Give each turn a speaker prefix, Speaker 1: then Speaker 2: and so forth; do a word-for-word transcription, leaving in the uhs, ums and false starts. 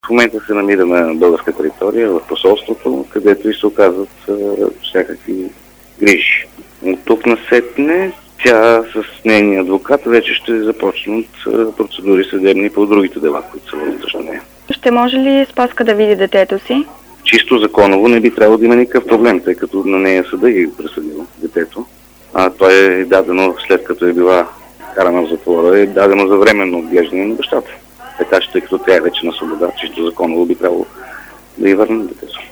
Speaker 1: В момента се намира на българска територия, в посолството, където и се оказват а, всякакви грижи. От тук насетне тя с нейния адвокат вече ще започнат а, процедури съдебни по другите дела, които са вътрешно нея.
Speaker 2: Ще може ли Спаска да види детето си?
Speaker 1: Чисто законово не би трябвало да има никакъв проблем, тъй като на нея съда ги присъдил детето. А той е дадено, след като е била карана в затвора, е дадено за временно отглеждане на бащата. Така че, тъй като тя е вече на свобода, чисто законово би трябвало да й върне детето.